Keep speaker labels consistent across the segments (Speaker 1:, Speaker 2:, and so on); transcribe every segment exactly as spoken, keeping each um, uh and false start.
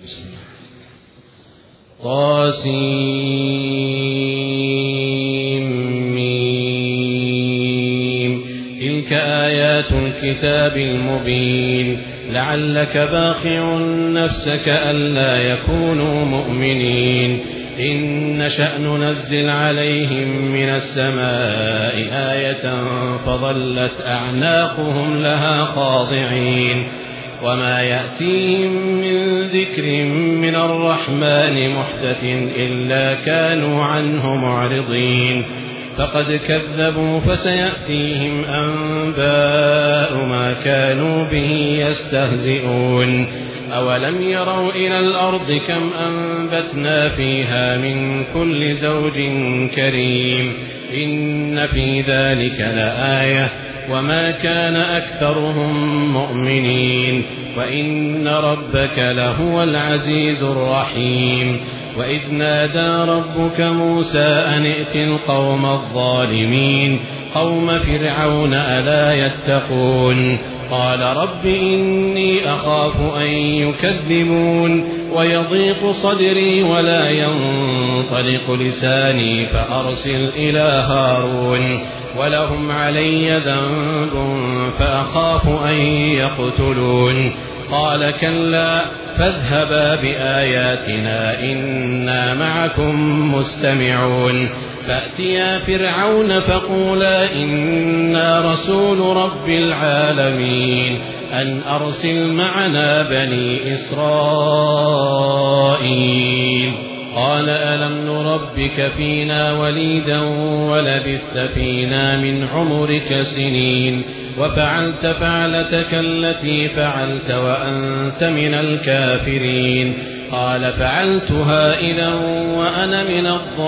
Speaker 1: طاسيم تلك آيات الكتاب المبين لعلك باخع نفسك ألا يكونوا مؤمنين إن نشأ ننزل عليهم من السماء آية فظلت أعناقهم لها خاضعين وما يأتيهم من ذكر من الرحمن محدث إلا كانوا عنه معرضين فقد كذبوا فسيأتيهم أنباء ما كانوا به يستهزئون أولم يروا إلى الأرض كم أنبتنا فيها من كل زوج كريم إن في ذلك لآية وما كان أكثرهم مؤمنين وإن ربك لهو العزيز الرحيم وإذ نادى ربك موسى أن ائت القوم الظالمين قوم فرعون ألا يتقون قال رب إني أخاف أن يكذبون ويضيق صدري ولا ينطلق لساني فأرسل إلى هارون ولهم علي ذنب فأخاف أن يقتلون قال كلا فاذهبا بآياتنا إنا معكم مستمعون فأتيا فرعون فقولا إنا رسول رب العالمين أن أرسل معنا بني إسرائيل قال ألم نربك فينا وليدا ولبثت فينا من عمرك سنين وفعلت فعلتك التي فعلت وأنت من الكافرين قال فعلتها إذا وأنا من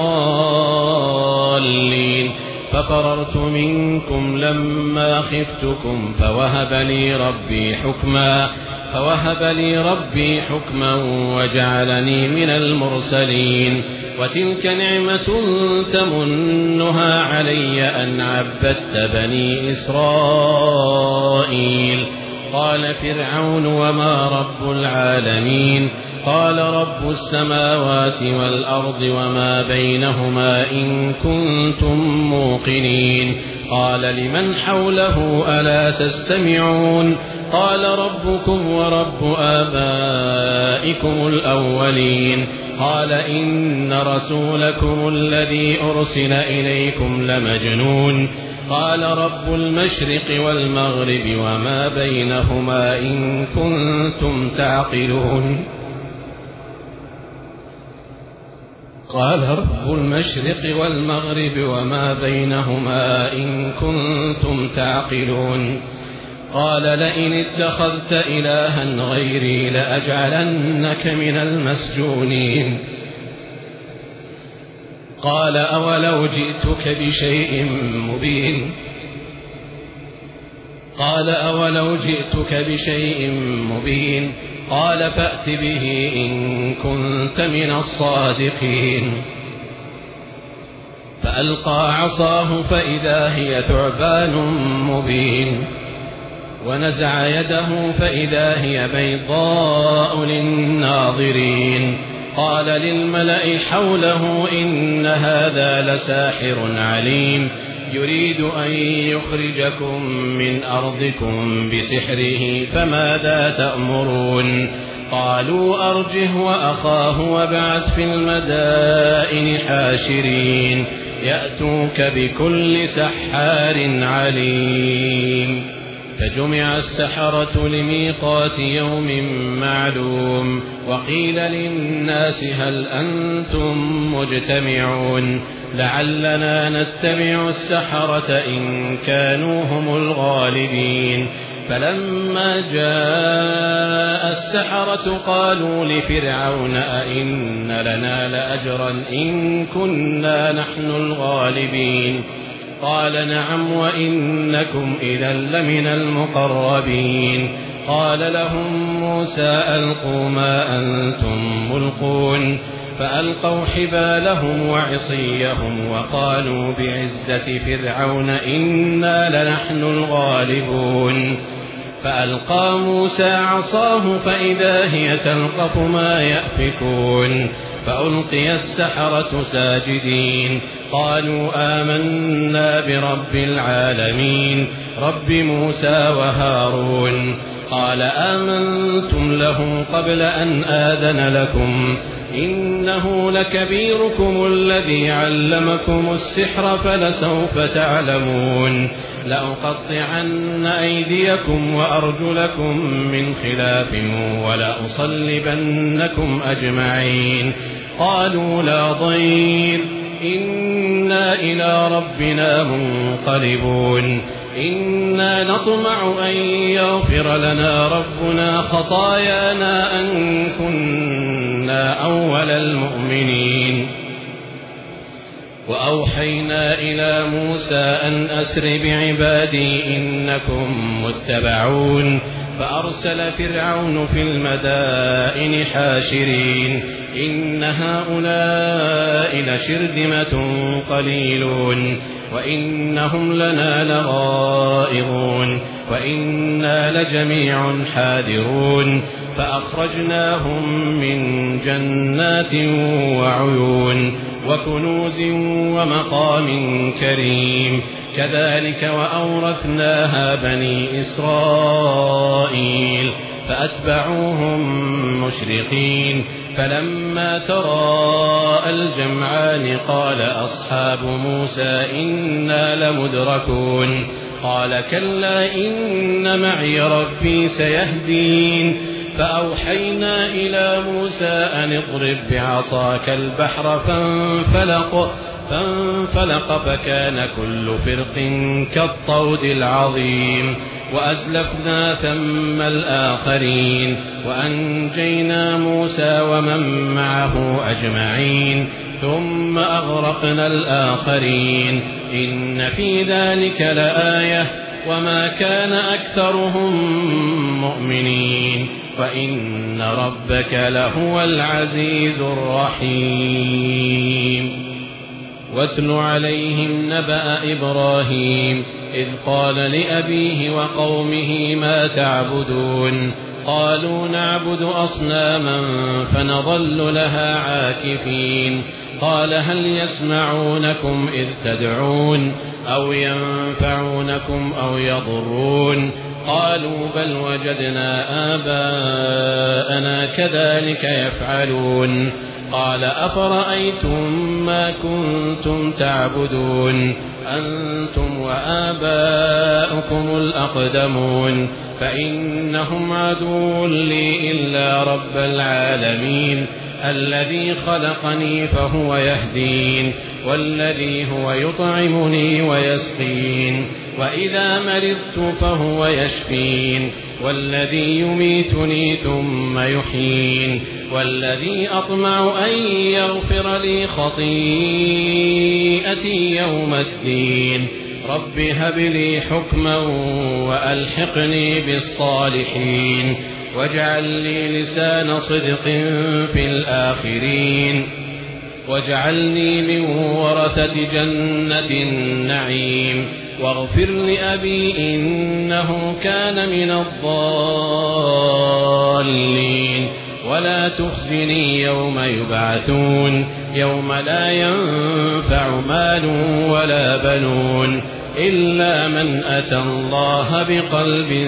Speaker 1: الضالين ففررت منكم لما خفتكم فوهب لي ربي حكما فوهب لي ربي حكما وجعلني من المرسلين وتلك نعمة تمنها علي أن عبدت بني إسرائيل قال فرعون وما رب العالمين قال رب السماوات والأرض وما بينهما إن كنتم موقنين قال لمن حوله ألا تستمعون قال ربكم ورب آبائكم الأولين قال إن رسولكم الذي أرسل إليكم لمجنون قال رب المشرق والمغرب وما بينهما إن كنتم تعقلون قال رب المشرق والمغرب وما بينهما إن كنتم تعقلون قال لئن اتخذت إلها غيري لأجعلنك من المسجونين قال أولو جئتك بشيء مبين قال أولو جئتك بشيء مبين قال فأت به إن كنت من الصادقين فألقى عصاه فإذا هي ثعبان مبين ونزع يده فإذا هي بيضاء للناظرين قال للملأ حوله إن هذا لساحر عليم يريد أن يخرجكم من أرضكم بسحره فماذا تأمرون قالوا أرجه وأخاه وابعث في المدائن حاشرين يأتوك بكل سحار عليم فجمع السحرة لميقات يوم معلوم وقيل للناس هل أنتم مجتمعون لعلنا نتبع السحرة إن كانوا هم الغالبين فلما جاء السحرة قالوا لفرعون أئن لنا لأجرا إن كنا نحن الغالبين قال نعم وإنكم إذا لمن المقربين قال لهم موسى ألقوا ما أنتم ملقون فألقوا حبالهم وعصيهم وقالوا بعزة فرعون إنا لنحن الغالبون فألقى موسى عصاه فإذا هي تلقف ما يأفكون فألقي السحرة ساجدين قالوا آمنا برب العالمين رب موسى وهارون قال آمنتم له قبل أن آذن لكم إنه لكبيركم الذي علمكم السحر فلسوف تعلمون لأقطعن أيديكم وأرجلكم من خلاف ولأصلبنكم أجمعين قالوا لا ضير إنا إلى ربنا منقلبون إنا نطمع أن يغفر لنا ربنا خطايانا أن كنا أول المؤمنين وأوحينا إلى موسى أن أسر بعبادي إنكم متبعون فأرسل فرعون في المدائن حاشرين إن هؤلاء لشرذمة قليلون وإنهم لنا لغائظون وإنا لجميع حاذرون فأخرجناهم من جنات وعيون وكنوز ومقام كريم كذلك وأورثناها بني إسرائيل فأتبعوهم مشرقين فلما تراءى الجمعان قال أصحاب موسى إنا لمدركون قال كلا إن معي ربي سيهدين فأوحينا إلى موسى أن اضرب بعصاك البحر فانفلق فانفلق فكان كل فرق كالطود العظيم وأزلفنا ثم الآخرين وأنجينا موسى ومن معه أجمعين ثم أغرقنا الآخرين إن في ذلك لآية وما كان أكثرهم مؤمنين وإن ربك لهو العزيز الرحيم واتل عليهم نبأ إبراهيم إذ قال لأبيه وقومه ما تعبدون قالوا نعبد أصناما فنظل لها عاكفين قال هل يسمعونكم إذ تدعون أو ينفعونكم أو يضرون قالوا بل وجدنا آباءنا كذلك يفعلون قال أفرأيتم ما كنتم تعبدون أنتم وآباؤكم الأقدمون فإنهم عدو لي إلا رب العالمين الذي خلقني فهو يهدين والذي هو يطعمني ويسقين وإذا مرضت فهو يشفين والذي يميتني ثم يحيين والذي أطمع أن يغفر لي خطيئتي يوم الدين رب هب لي حكما وألحقني بالصالحين واجعل لي لسان صدق في الآخرين واجعلني من ورثة جنة النعيم واغفر لأبي إنه كان من الضالين ولا تخزني يوم يبعثون يوم لا ينفع مال ولا بنون إلا من أتى الله بقلب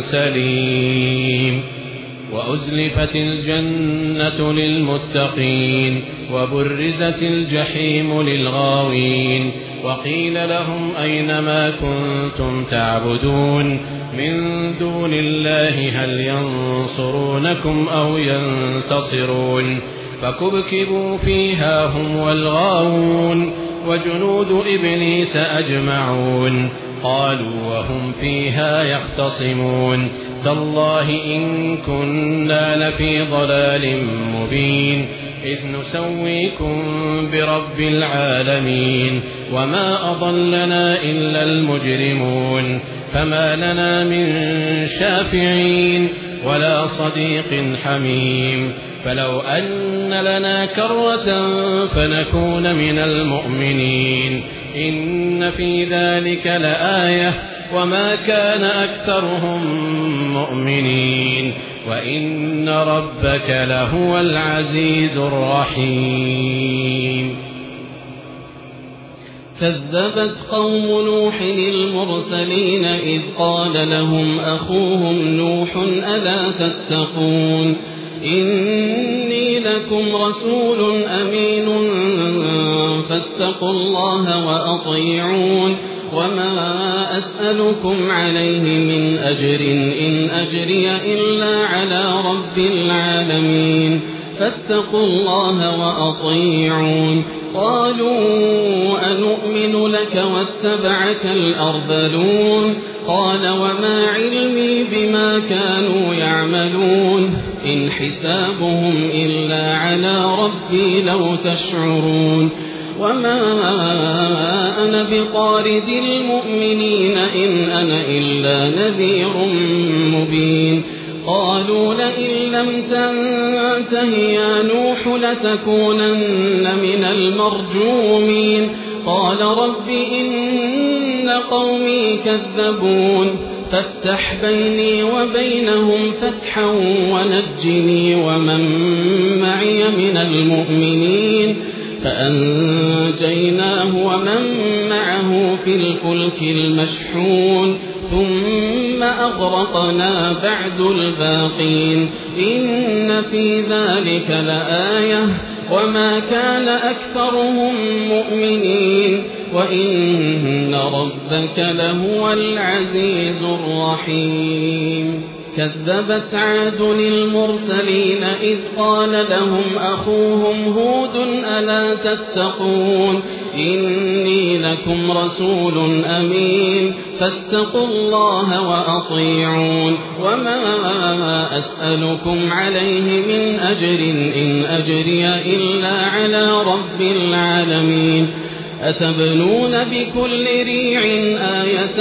Speaker 1: سليم وأزلفت الجنة للمتقين وبرزت الجحيم للغاوين وقيل لهم أين ما كنتم تعبدون من دون الله هل ينصرونكم أو ينتصرون فكبكبوا فيها هم والغاوون وجنود إبليس أجمعون قالوا وهم فيها يختصمون تالله إن كنا لفي ضلال مبين إذ نسويكم برب العالمين وما أضلنا إلا المجرمون فما لنا من شافعين ولا صديق حميم فلو أن لنا كرة فنكون من المؤمنين إن في ذلك لآية وما كان أكثرهم مؤمنين وإن ربك لهو العزيز الرحيم.
Speaker 2: كذبت قوم نوح المرسلين إذ قال لهم أخوهم نوح ألا تتقون إني لكم رسول أمين فاتقوا الله وأطيعون وما أسألكم عليه من أجر إن أجري إلا على رب العالمين فاتقوا الله وأطيعون. قالوا أنؤمن لك واتبعك الأرذلون قال وما علمي بما كانوا يعملون إن حسابهم إلا على ربي لو تشعرون وما أنا بطارد المؤمنين إن أنا إلا نذير مبين. قالوا لئن لم تنته يا نوح لتكونن من المرجومين قال رب إن قومي كذبون فافتح بيني وبينهم فتحا ونجني ومن معي من المؤمنين فأنجيناه ومن معه في الفلك المشحون ثم أغرقنا بعد الباقين إن في ذلك لآية وما كان أكثرهم مؤمنين وإن ربك لهو العزيز الرحيم. كذبت عاد المرسلين إذ قال لهم أخوهم هود ألا تتقون إني لكم رسول أمين فاتقوا الله وأطيعون وما أسألكم عليه من أجر إن أجري إلا على رب العالمين أتبنون بكل ريع آية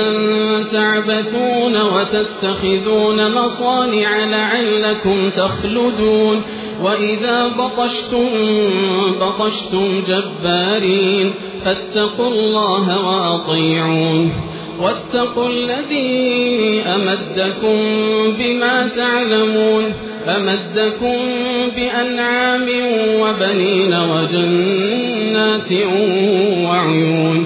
Speaker 2: تعبثون وتتخذون مصانع لعلكم تخلدون وإذا بطشتم بطشتم جبارين فاتقوا الله وأطيعون واتقوا الذي أمدكم بما تعلمون أمدكم بأنعام وبنين وجنات وعيون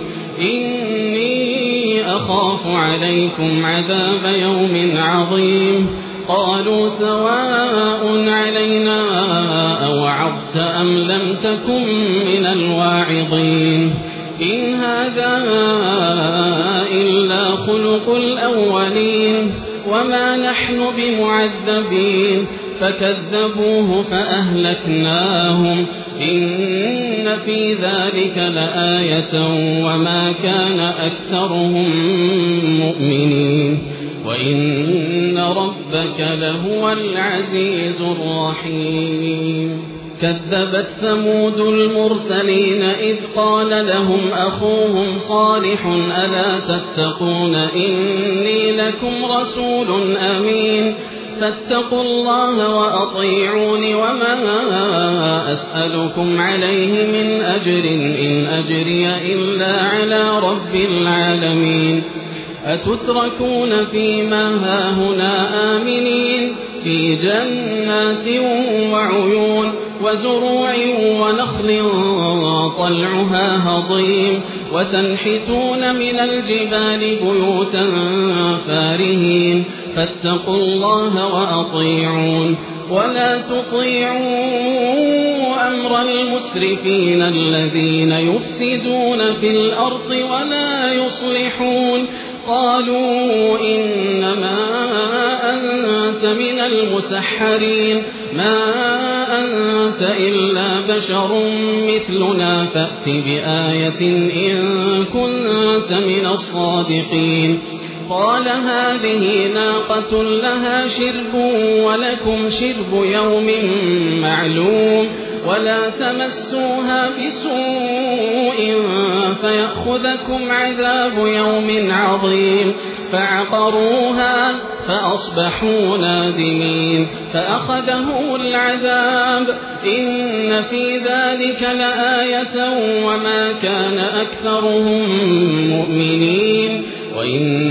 Speaker 2: إني أخاف عليكم عذاب يوم عظيم. قالوا سواء علينا أوعظت أم لم تكن من الواعظين إن هذا إلا خلق الأولين وما نحن بمعذبين فكذبوه فأهلكناهم إن في ذلك لآية وما كان أكثرهم مؤمنين وإن ربك لهو العزيز الرحيم. كذبت ثمود المرسلين إذ قال لهم أخوهم صالح ألا تتقون إني لكم رسول أمين فاتقوا الله وأطيعون وما أسألكم عليه من أجر إن أجري إلا على رب العالمين أتتركون فيما هاهنا آمنين في جنات وعيون وزروع ونخل طلعها هضيم وتنحتون من الجبال بيوتا فارهين فاتقوا الله وأطيعون ولا تطيعوا أمر المسرفين الذين يفسدون في الأرض ولا يصلحون. قالوا إنما أنت من المسحرين ما أنت إلا بشر مثلنا فأت بآية إن كنت من الصادقين. قال هذه ناقة لها شرب ولكم شرب يوم معلوم ولا تمسوها بسوء فيأخذكم عذاب يوم عظيم. فعقروها فأصبحوا نادمين فأخذهم العذاب إن في ذلك لآية وما كان أكثرهم مؤمنين وإن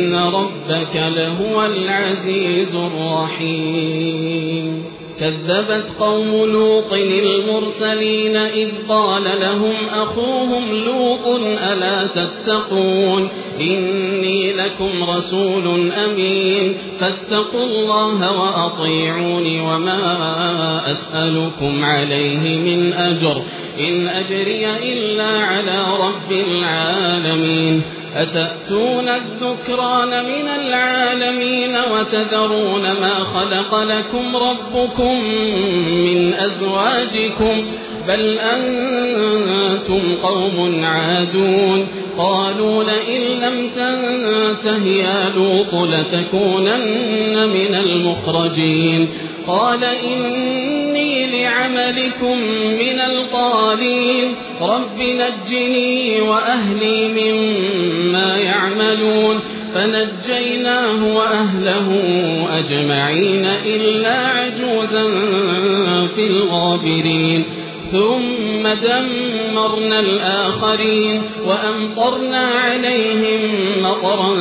Speaker 2: وإن ربك لهو العزيز الرحيم كذبت قوم لوط المرسلين إذ قال لهم أخوهم لوط ألا تتقون إني لكم رسول أمين فاتقوا الله وأطيعوني وما أسألكم عليه من أجر إن أجري إلا على رب العالمين أتأتون الذكران من العالمين وتذرون ما خلق لكم ربكم من أزواجكم بل أنتم قوم عادون قالوا لئن لم تنته يا لوط لتكونن من المخرجين قال إني لعملكم من القالين رب نجني وأهلي مما يعملون فنجيناه وأهله أجمعين إلا عجوزا في الغابرين ثم دمرنا الآخرين وأمطرنا عليهم مطرا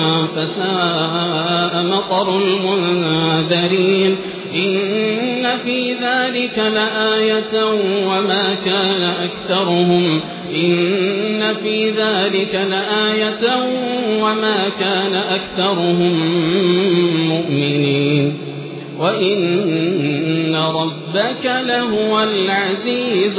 Speaker 2: فساء مطر المنذرين إن في ذلك لآية وما كان أكثرهم إن في ذلك لآية وما كان أكثرهم مؤمنين وإن ربك لهو العزيز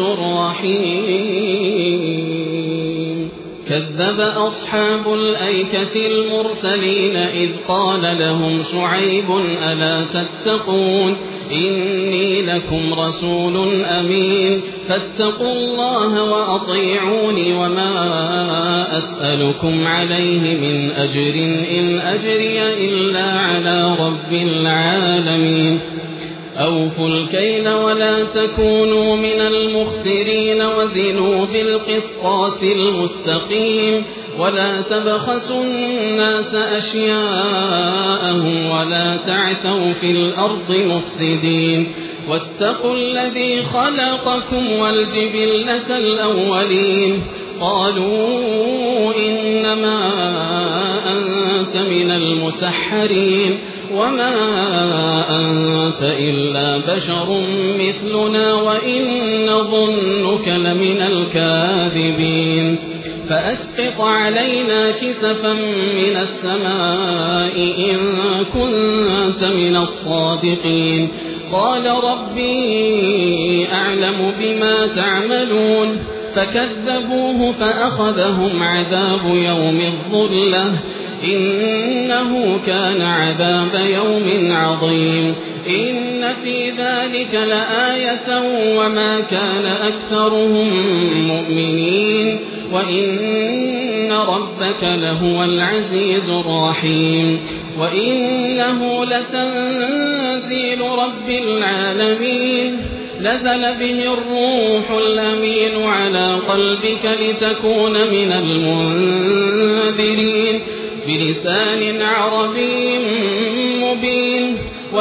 Speaker 2: الرحيم كذب أصحاب الأيكة المرسلين إذ قال لهم شعيب ألا تتقون إني لكم رسول أمين فاتقوا الله وأطيعوني وما أسألكم عليه من أجر إن أجري إلا على رب العالمين أوفوا الكيل ولا تكونوا من المخسرين وزنوا بالقسطاس المستقيم ولا تبخسوا الناس أشياءهم ولا تعثوا في الأرض مفسدين واتقوا الذي خلقكم والجبلة الأولين قالوا إنما أنت من المسحرين وما أنت إلا بشر مثلنا وإن نظنك لمن الكاذبين فأسقط علينا كسفا من السماء إن كنت من الصادقين قال ربي أعلم بما تعملون فكذبوه فأخذهم عذاب يوم الظلة إنه كان عذاب يوم عظيم إن في ذلك لآية وما كان أكثرهم مؤمنين وإن ربك لهو العزيز الرحيم وإنه لتنزيل رب العالمين نزل به الروح الأمين على قلبك لتكون من المنذرين بلسان عربي مبين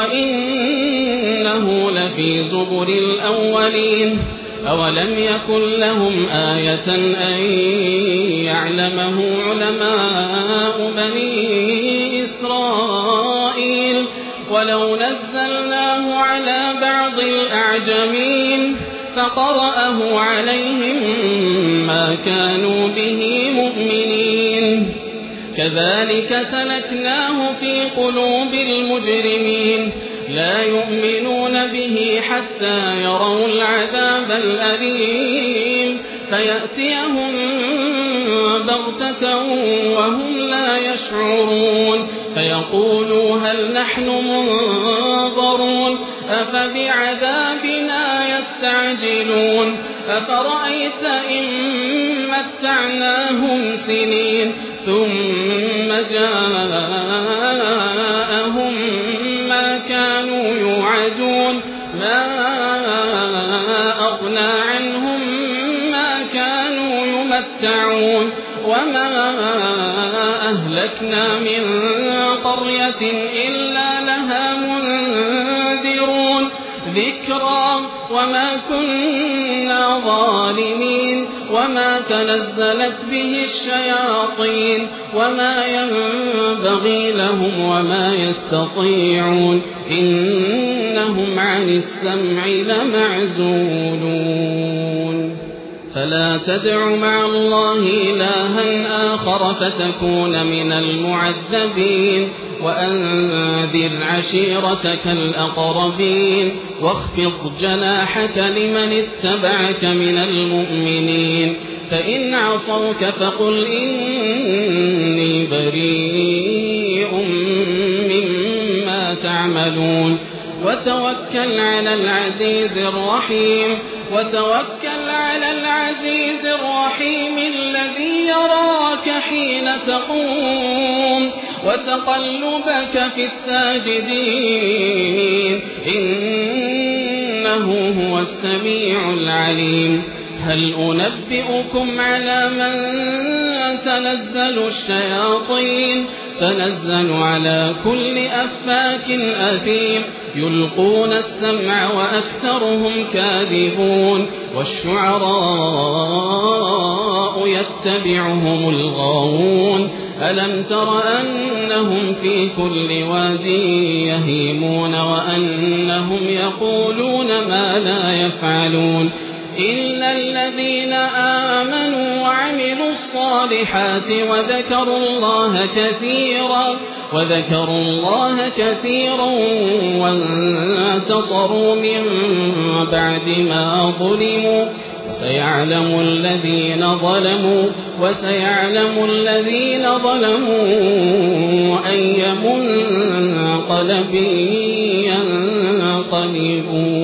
Speaker 2: وإنه لفي زبر الأولين أولم يكن لهم آية أن يعلمه علماء بني إسرائيل ولو نزلناه على بعض الأعجمين فقرأه عليهم ما كانوا به مؤمنين كذلك سلكناه في قلوب المجرمين لا يؤمنون به حتى يروا العذاب الأليم فيأتيهم بغتة وهم لا يشعرون فيقولوا هل نحن منظرون أفبعذابنا يستعجلون أفرأيت إن متعناهم سنين ثم جاءهم ما كانوا يوعدون ما أغنى عنهم ما كانوا يمتعون وما أهلكنا من قرية إلا لها منذرون ذكرى وما كنا ظالمين الظالمين وما تنزلت به الشياطين وما ينبغي لهم وما يستطيعون إنهم عن السمع لمعزولون فلا تدع مع الله إلها آخر فتكون من المعذبين وأنذر عشيرتك الأقربين واخفض جناحك لمن اتبعك من المؤمنين فإن عصوك فقل إني بريء مما تعملون وتوكل على العزيز الرحيم وتوكل على العزيز الرحيم الذي يراك حين تقوم وتقلبك في الساجدين إنه هو السميع العليم هل أنبئكم على من تنزل الشياطين تنزل على كل أفاك أثيم يلقون السمع وأكثرهم كاذبون والشعراء يتبعهم الغاوون ألم تر أنهم في كل واد يهيمون وأنهم يقولون ما لا يفعلون إلا الذين آمنوا وعملوا الصالحات وذكروا الله كثيرا وذكروا الله كثيرا وانتصروا من بعد ما ظلموا وسيعلم الذين ظلموا وسيعلم الذين ظلموا أي منقلب ينقلبون